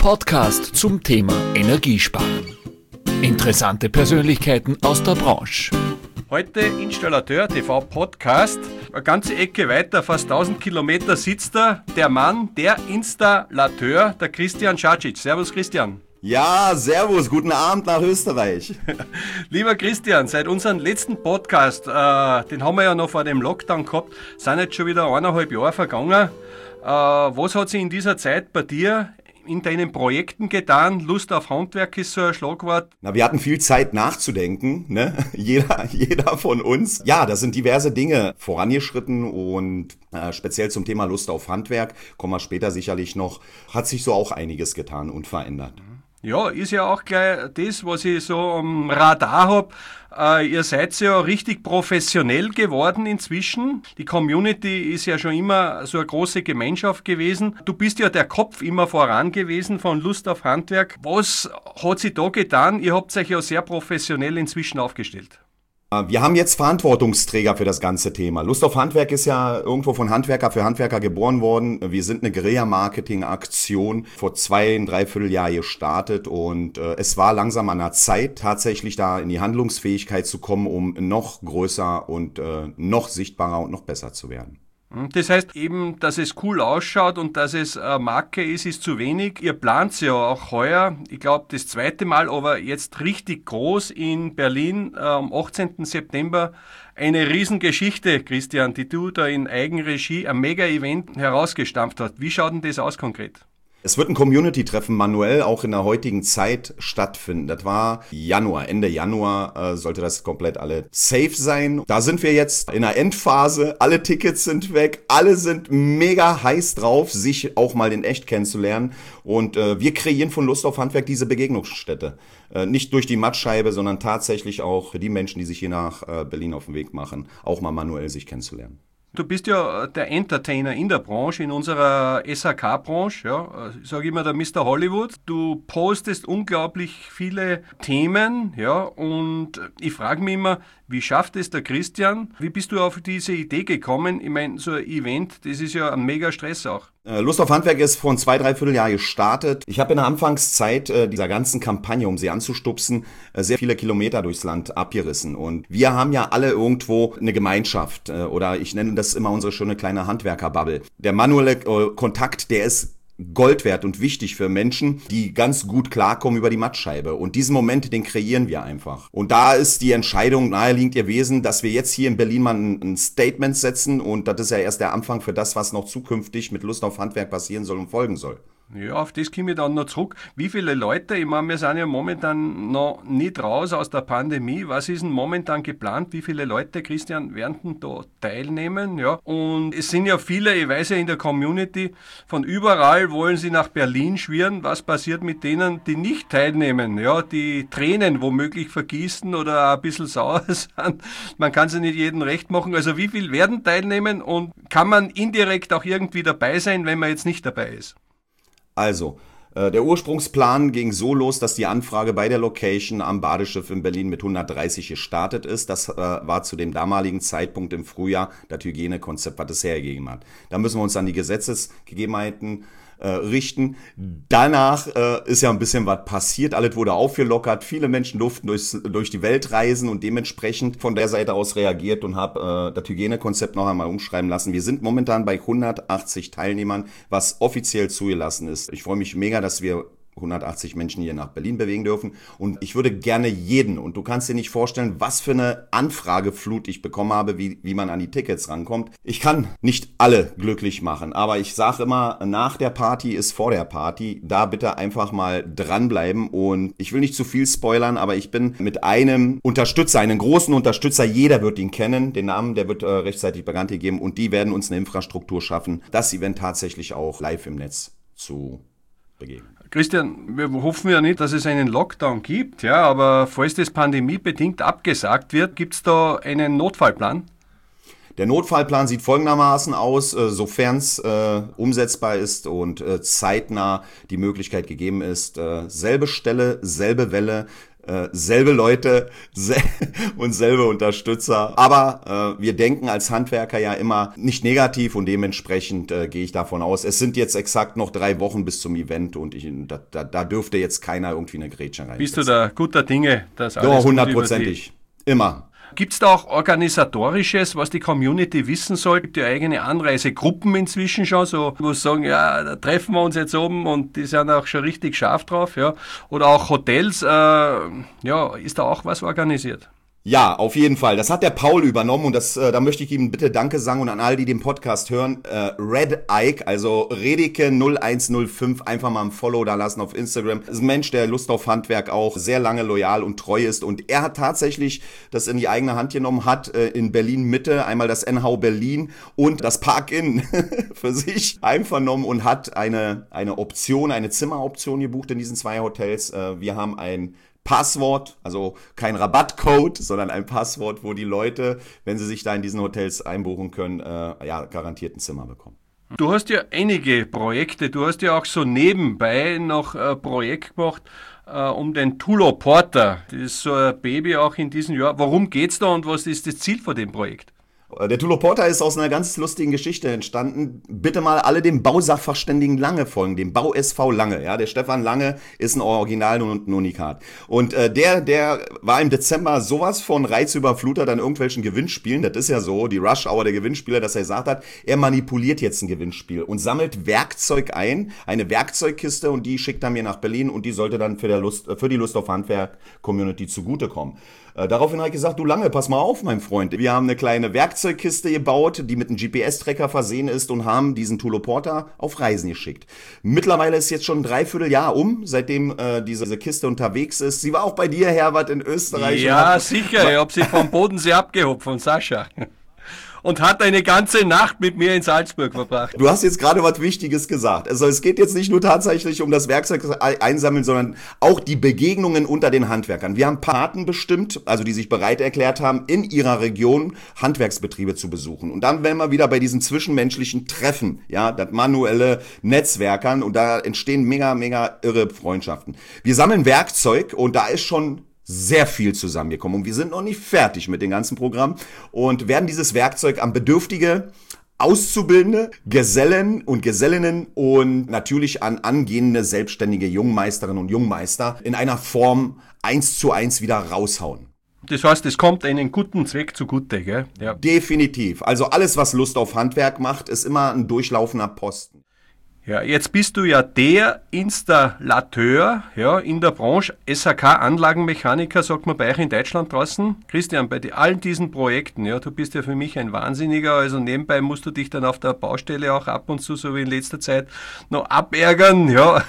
Podcast zum Thema Energiesparen. Interessante Persönlichkeiten aus der Branche. Heute Installateur TV Podcast. Eine ganze Ecke weiter, fast 1000 Kilometer sitzt da der Mann, der Installateur, der Christian Schacic. Servus Christian. Ja, servus, guten Abend nach Österreich. Lieber Christian, seit unserem letzten Podcast, den haben wir ja noch vor dem Lockdown gehabt, sind jetzt schon wieder 1,5 Jahre vergangen. Was hat sich in dieser Zeit bei dir in deinen Projekten getan? Lust auf Handwerk ist so ein Schlagwort. Na, wir hatten viel Zeit nachzudenken, ne? Jeder von uns. Ja, da sind diverse Dinge vorangeschritten und speziell zum Thema Lust auf Handwerk, kommen wir später sicherlich noch, hat sich so auch einiges getan und verändert. Ja, ist ja auch gleich das, was ich so am Radar habe. Ihr seid ja richtig professionell geworden inzwischen. Die Community ist ja schon immer so eine große Gemeinschaft gewesen. Du bist ja der Kopf immer voran gewesen von Lust auf Handwerk. Was hat sich da getan? Ihr habt euch ja sehr professionell inzwischen aufgestellt. Wir haben jetzt Verantwortungsträger für das ganze Thema. Lust auf Handwerk ist ja irgendwo von Handwerker für Handwerker geboren worden. Wir sind eine Guerilla-Marketing-Aktion vor 2,75 Jahren gestartet und es war langsam an der Zeit, tatsächlich da in die Handlungsfähigkeit zu kommen, um noch größer und noch sichtbarer und noch besser zu werden. Das heißt eben, dass es cool ausschaut und dass es eine Marke ist zu wenig. Ihr plant ja auch heuer, ich glaube das zweite Mal, aber jetzt richtig groß in Berlin am 18. September. Eine Riesengeschichte, Christian, die du da in Eigenregie, ein Mega-Event herausgestampft hast. Wie schaut denn das aus konkret? Es wird ein Community-Treffen manuell auch in der heutigen Zeit stattfinden. Das war Ende Januar sollte das komplett alle safe sein. Da sind wir jetzt in der Endphase. Alle Tickets sind weg. Alle sind mega heiß drauf, sich auch mal in echt kennenzulernen. Und wir kreieren von Lust auf Handwerk diese Begegnungsstätte. Nicht durch die Mattscheibe, sondern tatsächlich auch für die Menschen, die sich hier nach Berlin auf den Weg machen, auch mal manuell sich kennenzulernen. Du bist ja der Entertainer in der Branche, in unserer SAK-Branche, ja, ich sage immer der Mr. Hollywood. Du postest unglaublich viele Themen, ja, und ich frage mich immer, wie schafft es der Christian? Wie bist du auf diese Idee gekommen? Ich meine, so ein Event, das ist ja ein mega Stress auch. Lust auf Handwerk ist vor 2-3 Jahren gestartet. Ich habe in der Anfangszeit dieser ganzen Kampagne, um sie anzustupsen, sehr viele Kilometer durchs Land abgerissen. Und wir haben ja alle irgendwo eine Gemeinschaft oder ich nenne das immer unsere schöne kleine Handwerkerbubble. Der manuelle Kontakt, der ist Gold wert und wichtig für Menschen, die ganz gut klarkommen über die Mattscheibe. Und diesen Moment, den kreieren wir einfach. Und da ist die Entscheidung naheliegend gewesen, dass wir jetzt hier in Berlin mal ein Statement setzen. Und das ist ja erst der Anfang für das, was noch zukünftig mit Lust auf Handwerk passieren soll und folgen soll. Ja, auf das komme ich dann noch zurück. Wie viele Leute, ich meine, wir sind ja momentan noch nicht raus aus der Pandemie. Was ist denn momentan geplant? Wie viele Leute, Christian, werden denn da teilnehmen? Ja, und es sind ja viele, ich weiß ja in der Community, von überall wollen sie nach Berlin schwirren. Was passiert mit denen, die nicht teilnehmen? Ja, die Tränen womöglich vergießen oder ein bisschen sauer sind. Man kann es ja nicht jedem recht machen. Also wie viel werden teilnehmen und kann man indirekt auch irgendwie dabei sein, wenn man jetzt nicht dabei ist? Also, der Ursprungsplan ging so los, dass die Anfrage bei der Location am Badeschiff in Berlin mit 130 gestartet ist. Das war zu dem damaligen Zeitpunkt im Frühjahr das Hygienekonzept, was es hergegeben hat. Da müssen wir uns an die Gesetzesgegebenheiten richten. Danach ist ja ein bisschen was passiert. Alles wurde aufgelockert. Viele Menschen durften durch die Welt reisen und dementsprechend von der Seite aus reagiert und habe das Hygienekonzept noch einmal umschreiben lassen. Wir sind momentan bei 180 Teilnehmern, was offiziell zugelassen ist. Ich freue mich mega, dass wir 180 Menschen hier nach Berlin bewegen dürfen. Und ich würde gerne jeden, und du kannst dir nicht vorstellen, was für eine Anfrageflut ich bekommen habe, wie man an die Tickets rankommt. Ich kann nicht alle glücklich machen, aber ich sage immer, nach der Party ist vor der Party. Da bitte einfach mal dranbleiben. Und ich will nicht zu viel spoilern, aber ich bin mit einem Unterstützer, einem großen Unterstützer, jeder wird ihn kennen, den Namen, der wird rechtzeitig bekannt gegeben und die werden uns eine Infrastruktur schaffen, das Event tatsächlich auch live im Netz zu begeben. Christian, wir hoffen ja nicht, dass es einen Lockdown gibt, ja, aber falls das pandemiebedingt abgesagt wird, gibt es da einen Notfallplan? Der Notfallplan sieht folgendermaßen aus, sofern es umsetzbar ist und zeitnah die Möglichkeit gegeben ist, selbe Stelle, selbe Welle, selbe Leute und selbe Unterstützer. Aber wir denken als Handwerker ja immer nicht negativ und dementsprechend gehe ich davon aus, es sind jetzt exakt noch 3 Wochen bis zum Event und da dürfte jetzt keiner irgendwie eine Grätsche rein. Bist du da guter Dinge, dass alles ja, gut 100%ig. Immer. Gibt es da auch Organisatorisches, was die Community wissen soll? Gibt ja eigene Anreisegruppen inzwischen schon, so, wo sie sagen, ja, da treffen wir uns jetzt oben und die sind auch schon richtig scharf drauf, ja. Oder auch Hotels, ja, ist da auch was organisiert? Ja, auf jeden Fall. Das hat der Paul übernommen und da möchte ich ihm bitte Danke sagen und an alle, die den Podcast hören. Red Ike, also Redeke 0105, einfach mal ein Follow da lassen auf Instagram. Das ist ein Mensch, der Lust auf Handwerk auch sehr lange loyal und treu ist und er hat tatsächlich das in die eigene Hand genommen, hat in Berlin Mitte einmal das NH Berlin und das Park-In für sich einvernommen und hat eine Option, eine Zimmeroption gebucht in diesen 2 Hotels. Wir haben ein Passwort, also kein Rabattcode, sondern ein Passwort, wo die Leute, wenn sie sich da in diesen Hotels einbuchen können, garantiert ein Zimmer bekommen. Du hast ja einige Projekte, du hast ja auch so nebenbei noch ein Projekt gemacht um den Tulo Porter. Das ist so ein Baby auch in diesem Jahr. Worum geht's da und was ist das Ziel von dem Projekt? Der Tulo Porter ist aus einer ganz lustigen Geschichte entstanden. Bitte mal alle dem Bausachverständigen Lange folgen, dem Bau SV Lange. Ja, der Stefan Lange ist ein Original und ein Unikat. Und der war im Dezember sowas von reizüberflutet an irgendwelchen Gewinnspielen. Das ist ja so, die Rush-Hour der Gewinnspieler, dass er gesagt hat, er manipuliert jetzt ein Gewinnspiel und sammelt Werkzeug ein, eine Werkzeugkiste und die schickt er mir nach Berlin und die sollte dann für die Lust auf Handwerk-Community zugutekommen. Daraufhin habe ich gesagt, du Lange, pass mal auf, mein Freund. Wir haben eine kleine Werkzeugkiste gebaut, die mit einem GPS-Tracker versehen ist und haben diesen Tulo Porter auf Reisen geschickt. Mittlerweile ist jetzt schon ein Dreivierteljahr seitdem diese Kiste unterwegs ist. Sie war auch bei dir, Herbert, in Österreich. Ja, sicher. Ich habe sie vom Bodensee abgehobt, von Sascha. Und hat eine ganze Nacht mit mir in Salzburg verbracht. Du hast jetzt gerade was Wichtiges gesagt. Also es geht jetzt nicht nur tatsächlich um das Werkzeug einsammeln, sondern auch die Begegnungen unter den Handwerkern. Wir haben Paten bestimmt, also die sich bereit erklärt haben, in ihrer Region Handwerksbetriebe zu besuchen. Und dann wären wir wieder bei diesen zwischenmenschlichen Treffen, ja, das manuelle Netzwerkern und da entstehen mega, mega irre Freundschaften. Wir sammeln Werkzeug und da ist schon sehr viel zusammengekommen und wir sind noch nicht fertig mit dem ganzen Programm und werden dieses Werkzeug an Bedürftige, Auszubildende, Gesellen und Gesellinnen und natürlich an angehende selbstständige Jungmeisterinnen und Jungmeister in einer Form 1:1 wieder raushauen. Das heißt, es kommt einen guten Zweck zugute, gell? Ja. Definitiv. Also alles, was Lust auf Handwerk macht, ist immer ein durchlaufender Posten. Ja, jetzt bist du ja der Installateur, ja, in der Branche, SHK-Anlagenmechaniker, sagt man bei euch in Deutschland draußen. Christian, bei all diesen Projekten, ja, du bist ja für mich ein Wahnsinniger, also nebenbei musst du dich dann auf der Baustelle auch ab und zu, so wie in letzter Zeit, noch abärgern, ja.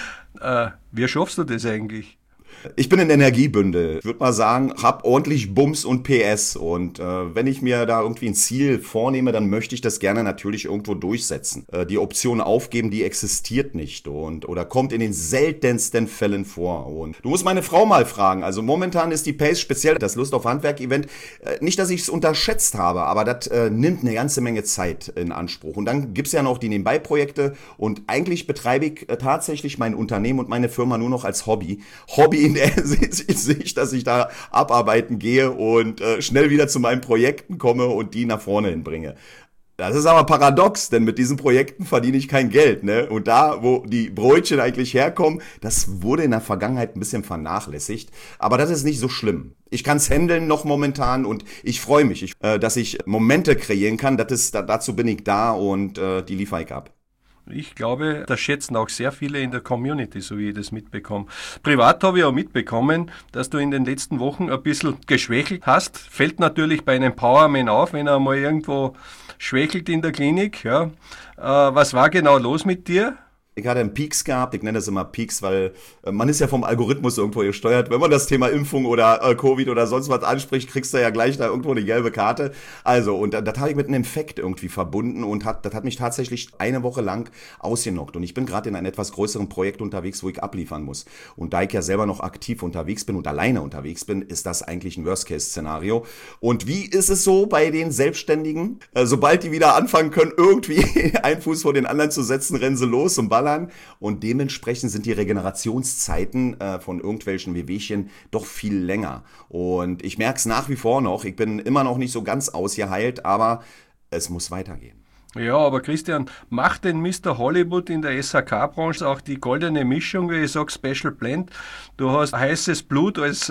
Wie schaffst du das eigentlich? Ich bin ein Energiebündel. Ich würde mal sagen, hab ordentlich Bums und PS. Und wenn ich mir da irgendwie ein Ziel vornehme, dann möchte ich das gerne natürlich irgendwo durchsetzen. Die Option aufgeben, die existiert nicht oder kommt in den seltensten Fällen vor. Und du musst meine Frau mal fragen. Also momentan ist die Pace, speziell das Lust auf Handwerk-Event, nicht, dass ich es unterschätzt habe, aber das nimmt eine ganze Menge Zeit in Anspruch. Und dann gibt's ja noch die Nebenbei-Projekte und eigentlich betreibe ich tatsächlich mein Unternehmen und meine Firma nur noch als Hobby in der Sicht, dass ich da abarbeiten gehe und schnell wieder zu meinen Projekten komme und die nach vorne hinbringe. Das ist aber paradox, denn mit diesen Projekten verdiene ich kein Geld, ne? Und da, wo die Brötchen eigentlich herkommen, das wurde in der Vergangenheit ein bisschen vernachlässigt. Aber das ist nicht so schlimm. Ich kann es handeln noch momentan und ich freue mich, dass ich Momente kreieren kann. Dazu bin ich da und die liefere ich ab. Ich glaube, das schätzen auch sehr viele in der Community, so wie ich das mitbekomme. Privat habe ich auch mitbekommen, dass du in den letzten Wochen ein bisschen geschwächelt hast. Fällt natürlich bei einem Powerman auf, wenn er mal irgendwo schwächelt in der Klinik. Ja. Was war genau los mit dir? Ich hatte einen Peaks gehabt, ich nenne das immer Peaks, weil man ist ja vom Algorithmus irgendwo gesteuert. Wenn man das Thema Impfung oder Covid oder sonst was anspricht, kriegst du ja gleich da irgendwo eine gelbe Karte. Also, und das habe ich mit einem Infekt irgendwie verbunden und das hat mich tatsächlich eine Woche lang ausgenockt. Und ich bin gerade in einem etwas größeren Projekt unterwegs, wo ich abliefern muss. Und da ich ja selber noch aktiv unterwegs bin und alleine unterwegs bin, ist das eigentlich ein Worst-Case-Szenario. Und wie ist es so bei den Selbstständigen? Sobald die wieder anfangen können, irgendwie einen Fuß vor den anderen zu setzen, rennen sie los und ballern. rausballern und dementsprechend sind die Regenerationszeiten von irgendwelchen Wehwehchen doch viel länger. Und ich merke es nach wie vor noch, ich bin immer noch nicht so ganz ausgeheilt, aber es muss weitergehen. Ja, aber Christian, macht denn Mr. Hollywood in der SAK-Branche auch die goldene Mischung, wie ich sage, Special Blend? Du hast heißes Blut als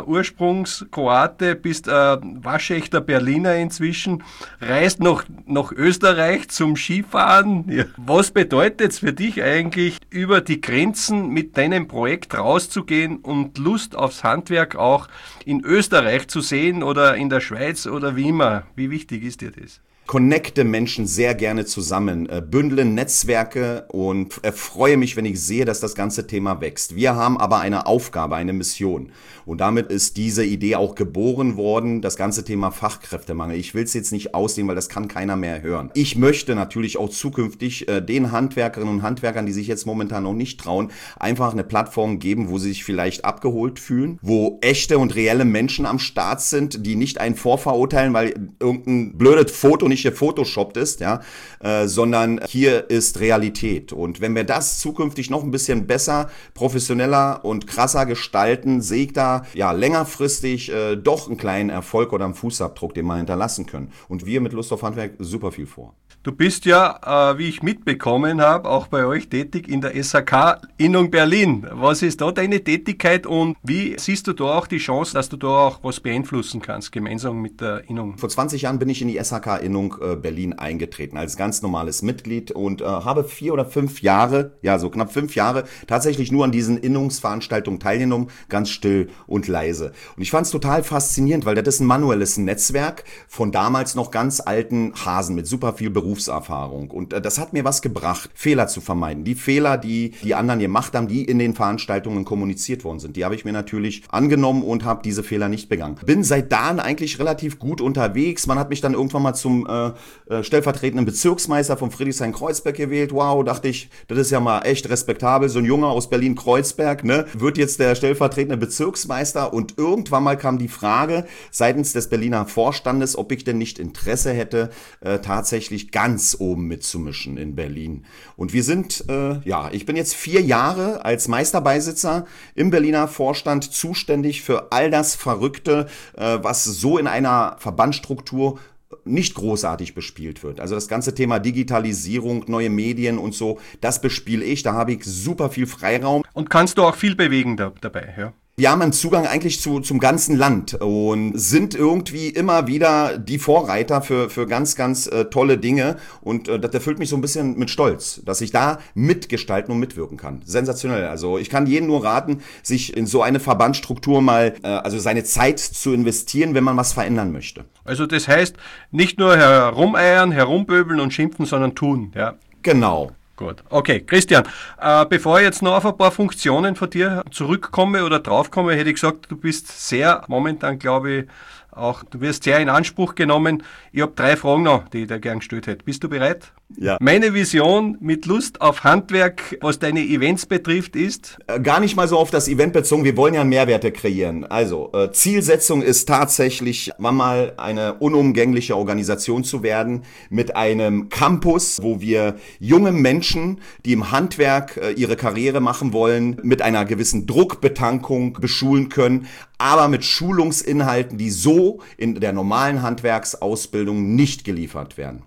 Ursprungskroate, bist waschechter Berliner inzwischen, reist nach Österreich zum Skifahren. Ja. Was bedeutet es für dich eigentlich, über die Grenzen mit deinem Projekt rauszugehen und Lust aufs Handwerk auch in Österreich zu sehen oder in der Schweiz oder wie immer? Wie wichtig ist dir das? Connecte Menschen sehr gerne zusammen, bündle Netzwerke und freue mich, wenn ich sehe, dass das ganze Thema wächst. Wir haben aber eine Aufgabe, eine Mission. Und damit ist diese Idee auch geboren worden, das ganze Thema Fachkräftemangel. Ich will es jetzt nicht ausdehnen, weil das kann keiner mehr hören. Ich möchte natürlich auch zukünftig den Handwerkerinnen und Handwerkern, die sich jetzt momentan noch nicht trauen, einfach eine Plattform geben, wo sie sich vielleicht abgeholt fühlen, wo echte und reelle Menschen am Start sind, die nicht einen vorverurteilen, weil irgendein blödes Foto nicht gefotoshoppt ist, ja, sondern hier ist Realität. Und wenn wir das zukünftig noch ein bisschen besser, professioneller und krasser gestalten, sehe ich da ja längerfristig doch einen kleinen Erfolg oder einen Fußabdruck, den wir hinterlassen können. Und wir mit Lust auf Handwerk super viel vor. Du bist ja, wie ich mitbekommen habe, auch bei euch tätig in der SAK-Innung Berlin. Was ist da deine Tätigkeit und wie siehst du da auch die Chance, dass du da auch was beeinflussen kannst, gemeinsam mit der Innung? Vor 20 Jahren bin ich in die SAK-Innung Berlin eingetreten, als ganz normales Mitglied und habe 4 oder 5 Jahre, ja so knapp 5 Jahre, tatsächlich nur an diesen Innungsveranstaltungen teilgenommen, ganz still und leise. Und ich fand es total faszinierend, weil das ist ein manuelles Netzwerk von damals noch ganz alten Hasen mit super viel Berufserfahrung. Und das hat mir was gebracht, Fehler zu vermeiden. Die Fehler, die die anderen gemacht haben, die in den Veranstaltungen kommuniziert worden sind, die habe ich mir natürlich angenommen und habe diese Fehler nicht begangen. Bin seit dann eigentlich relativ gut unterwegs. Man hat mich dann irgendwann mal zum stellvertretenden Bezirksmeister von Friedrichshain-Kreuzberg gewählt. Wow, dachte ich, das ist ja mal echt respektabel. So ein Junge aus Berlin-Kreuzberg, ne, wird jetzt der stellvertretende Bezirksmeister. Und irgendwann mal kam die Frage seitens des Berliner Vorstandes, ob ich denn nicht Interesse hätte, tatsächlich ganz oben mitzumischen in Berlin. Und wir sind, ich bin jetzt 4 Jahre als Meisterbeisitzer im Berliner Vorstand zuständig für all das Verrückte, was so in einer Verbandsstruktur nicht großartig bespielt wird. Also das ganze Thema Digitalisierung, neue Medien und so, das bespiele ich. Da habe ich super viel Freiraum. Und kannst du auch viel bewegen dabei, ja? Wir haben einen Zugang eigentlich zum ganzen Land und sind irgendwie immer wieder die Vorreiter für ganz, ganz tolle Dinge. Und das erfüllt mich so ein bisschen mit Stolz, dass ich da mitgestalten und mitwirken kann. Sensationell. Also ich kann jedem nur raten, sich in so eine Verbandsstruktur mal, also seine Zeit zu investieren, wenn man was verändern möchte. Also das heißt, nicht nur herumeiern, herumpöbeln und schimpfen, sondern tun, ja? Genau. Gut, okay. Christian, bevor ich jetzt noch auf ein paar Funktionen von dir zurückkomme oder draufkomme, hätte ich gesagt, du bist sehr, momentan glaube ich, du wirst sehr in Anspruch genommen. Ich habe 3 Fragen noch, die ich dir gern gestellt hätte. Bist du bereit? Ja. Meine Vision mit Lust auf Handwerk, was deine Events betrifft, ist? Gar nicht mal so auf das Event bezogen, wir wollen ja Mehrwerte kreieren. Also, Zielsetzung ist tatsächlich, mal eine unumgängliche Organisation zu werden mit einem Campus, wo wir junge Menschen, die im Handwerk ihre Karriere machen wollen, mit einer gewissen Druckbetankung beschulen können, aber mit Schulungsinhalten, die so in der normalen Handwerksausbildung nicht geliefert werden.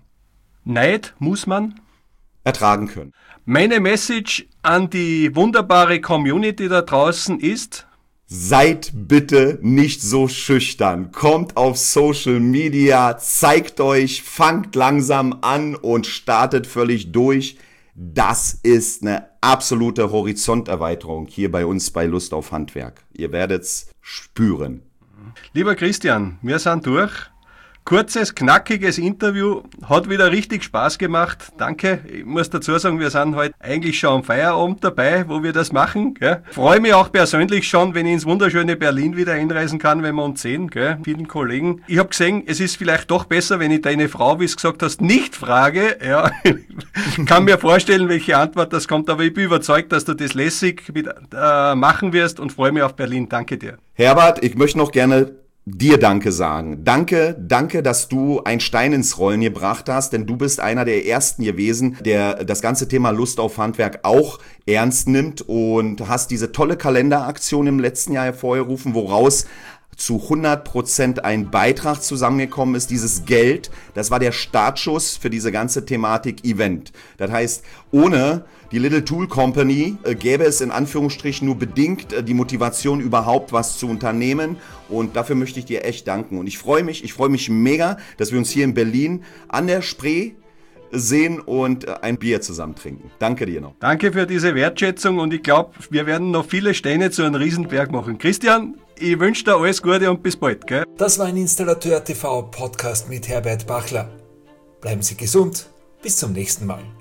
Neid muss man ertragen können. Meine Message an die wunderbare Community da draußen ist: Seid bitte nicht so schüchtern. Kommt auf Social Media, zeigt euch, fangt langsam an und startet völlig durch. Das ist eine absolute Horizonterweiterung hier bei uns bei Lust auf Handwerk. Ihr werdet's spüren. Lieber Christian, wir sind durch. Kurzes, knackiges Interview, hat wieder richtig Spaß gemacht. Danke. Ich muss dazu sagen, wir sind heute eigentlich schon am Feierabend dabei, wo wir das machen. Gell? Freue mich auch persönlich schon, wenn ich ins wunderschöne Berlin wieder einreisen kann, wenn wir uns sehen. Gell? Vielen Kollegen. Ich habe gesehen, es ist vielleicht doch besser, wenn ich deine Frau, wie du gesagt hast, nicht frage. Ja. Ich kann mir vorstellen, welche Antwort das kommt, aber ich bin überzeugt, dass du das lässig machen wirst und freue mich auf Berlin. Danke dir. Herbert, ich möchte noch gerne dir Danke sagen. Danke, dass du einen Stein ins Rollen gebracht hast, denn du bist einer der Ersten gewesen, der das ganze Thema Lust auf Handwerk auch ernst nimmt und hast diese tolle Kalenderaktion im letzten Jahr hervorgerufen, woraus zu 100% ein Beitrag zusammengekommen ist. Dieses Geld, das war der Startschuss für diese ganze Thematik Event. Das heißt, ohne die Little Tool Company gäbe es in Anführungsstrichen nur bedingt die Motivation, überhaupt was zu unternehmen. Und dafür möchte ich dir echt danken. Und ich freue mich mega, dass wir uns hier in Berlin an der Spree sehen und ein Bier zusammen trinken. Danke dir noch. Danke für diese Wertschätzung und ich glaube, wir werden noch viele Steine zu einem Riesenberg machen. Christian, ich wünsche dir alles Gute und bis bald. Gell? Das war ein Installateur TV Podcast mit Herbert Bachler. Bleiben Sie gesund. Bis zum nächsten Mal.